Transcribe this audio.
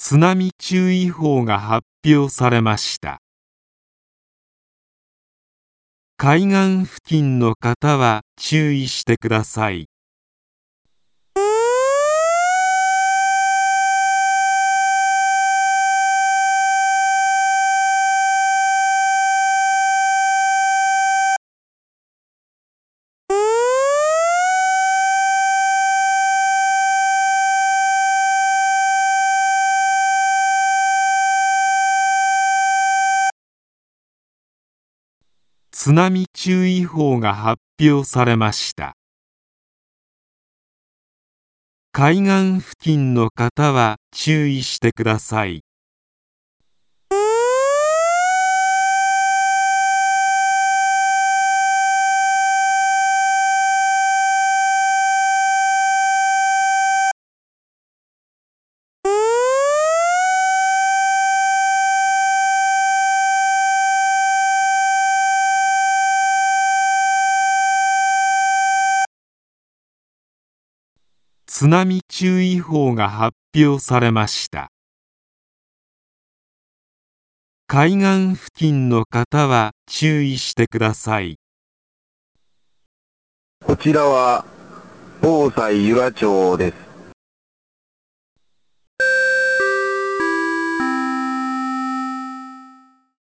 津波注意報が発表されました。海岸付近の方は注意してください。津波注意報が発表されました。海岸付近の方は注意してください。津波注意報が発表されました。海岸付近の方は注意してください。 こちらは防災由良町です。